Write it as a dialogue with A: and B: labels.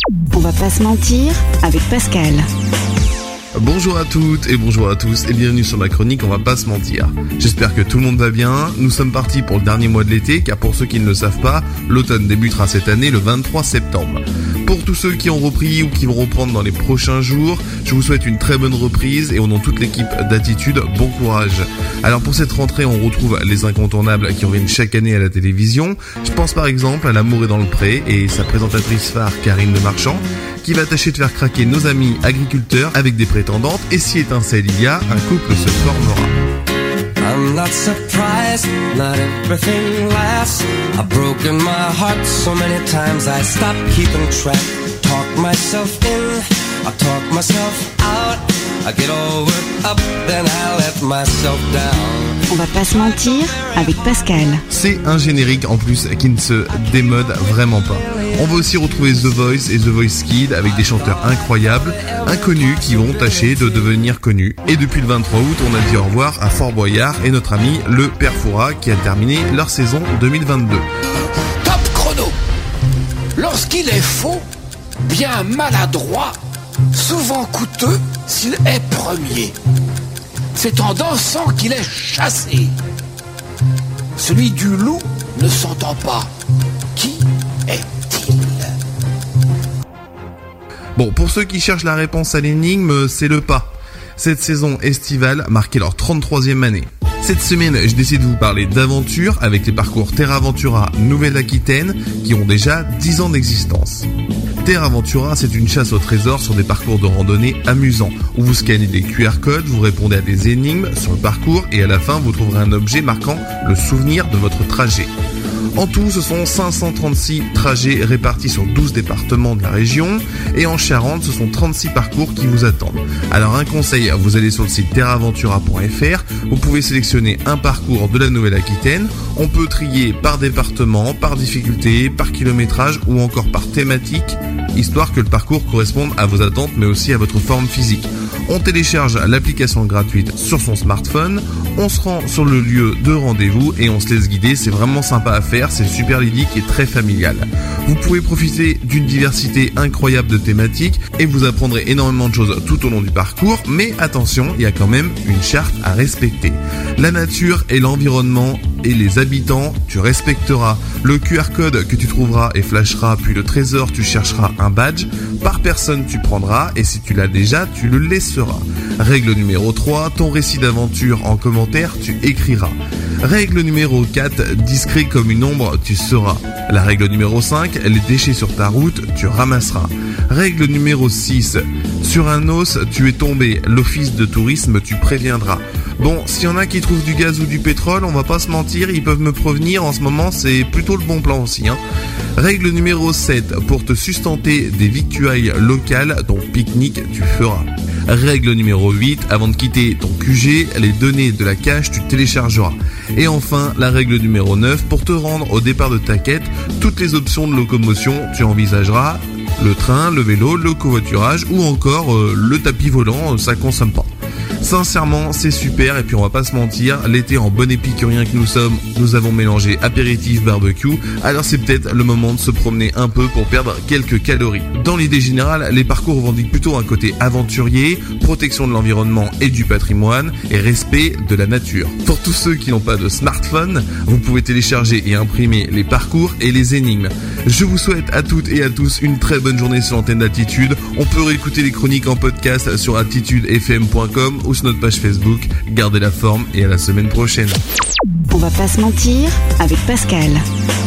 A: On va pas se mentir avec Pascal.
B: Bonjour à toutes et bonjour à tous et bienvenue sur ma chronique On va pas se mentir. J'espère que tout le monde va bien. Nous sommes partis pour le dernier mois de l'été car pour ceux qui ne le savent pas, l'automne débutera cette année le 23 septembre. Pour tous ceux qui ont repris ou qui vont reprendre dans les prochains jours, je vous souhaite une très bonne reprise et au nom de toute l'équipe d'Attitude, bon courage. Alors pour cette rentrée, on retrouve les incontournables qui reviennent chaque année à la télévision. Je pense par exemple à L'amour est dans le pré et sa présentatrice phare Karine Le Marchand qui va tâcher de faire craquer nos amis agriculteurs avec des prétendantes et si étincelle il y a, un couple se formera.
C: I'm not surprised, not everything lasts. I've broken my heart so many times I stopped keeping track. Talk myself in, I talk myself out. I get all worked up, then I let myself down.
A: On va pas se mentir avec Pascal.
B: C'est un générique en plus qui ne se démode vraiment pas. On va aussi retrouver The Voice et The Voice Kids avec des chanteurs incroyables, inconnus qui vont tâcher de devenir connus. Et depuis le 23 août, on a dit au revoir à Fort Boyard et notre ami le Père Fouras qui a terminé leur saison 2022.
D: Top chrono. Lorsqu'il est faux, bien maladroit, souvent coûteux s'il est premier. C'est en dansant qu'il est chassé. Celui du loup ne s'entend pas. Qui est-il ?
B: Bon, pour ceux qui cherchent la réponse à l'énigme, c'est le pas. Cette saison estivale marquait leur 33e année. Cette semaine, je décide de vous parler d'aventure avec les parcours Terra Ventura Nouvelle-Aquitaine qui ont déjà 10 ans d'existence. Terra Ventura, c'est une chasse au trésor sur des parcours de randonnée amusants où vous scannez des QR codes, vous répondez à des énigmes sur le parcours et à la fin, vous trouverez un objet marquant le souvenir de votre trajet. En tout, ce sont 536 trajets répartis sur 12 départements de la région et en Charente, ce sont 36 parcours qui vous attendent. Alors un conseil, vous allez sur le site terraventura.fr, vous pouvez sélectionner un parcours de la Nouvelle-Aquitaine, on peut trier par département, par difficulté, par kilométrage ou encore par thématique, histoire que le parcours corresponde à vos attentes mais aussi à votre forme physique. On télécharge l'application gratuite sur son smartphone, on se rend sur le lieu de rendez-vous et on se laisse guider, c'est vraiment sympa à faire, c'est super ludique et très familial. Vous pouvez profiter d'une diversité incroyable de thématiques et vous apprendrez énormément de choses tout au long du parcours, mais attention, il y a quand même une charte à respecter. La nature et l'environnement et les habitants, tu respecteras. Le QR code que tu trouveras et flashera, puis le trésor, tu chercheras un badge. Par personne, tu prendras et si tu l'as déjà, tu le laisseras. Règle numéro 3, ton récit d'aventure en commentaire, tu écriras. Règle numéro 4, discret comme une ombre, tu seras. La règle numéro 5, les déchets sur ta route, tu ramasseras. Règle numéro 6, sur un os, tu es tombé. L'office de tourisme, tu préviendras. Bon, s'il y en a qui trouvent du gaz ou du pétrole, on va pas se mentir, ils peuvent me prévenir, en ce moment c'est plutôt le bon plan aussi. Règle numéro 7, pour te sustenter des victuailles locales, ton pique-nique tu feras. Règle numéro 8, avant de quitter ton QG, les données de la cache tu téléchargeras. Et enfin, la règle numéro 9, pour te rendre au départ de ta quête, toutes les options de locomotion tu envisageras, le train, le vélo, le covoiturage ou encore le tapis volant, ça consomme pas. Sincèrement, c'est super et puis on va pas se mentir, l'été en bon épicurien que nous sommes, nous avons mélangé apéritif, barbecue, alors c'est peut-être le moment de se promener un peu pour perdre quelques calories. Dans l'idée générale, les parcours revendiquent plutôt un côté aventurier, protection de l'environnement et du patrimoine et respect de la nature. Pour tous ceux qui n'ont pas de smartphone, vous pouvez télécharger et imprimer les parcours et les énigmes. Je vous souhaite à toutes et à tous une très bonne journée sur l'antenne d'Attitude. On peut réécouter les chroniques en podcast sur attitudefm.com ou sur notre page Facebook. Gardez la forme et à la semaine prochaine.
A: On va pas se mentir avec Pascal.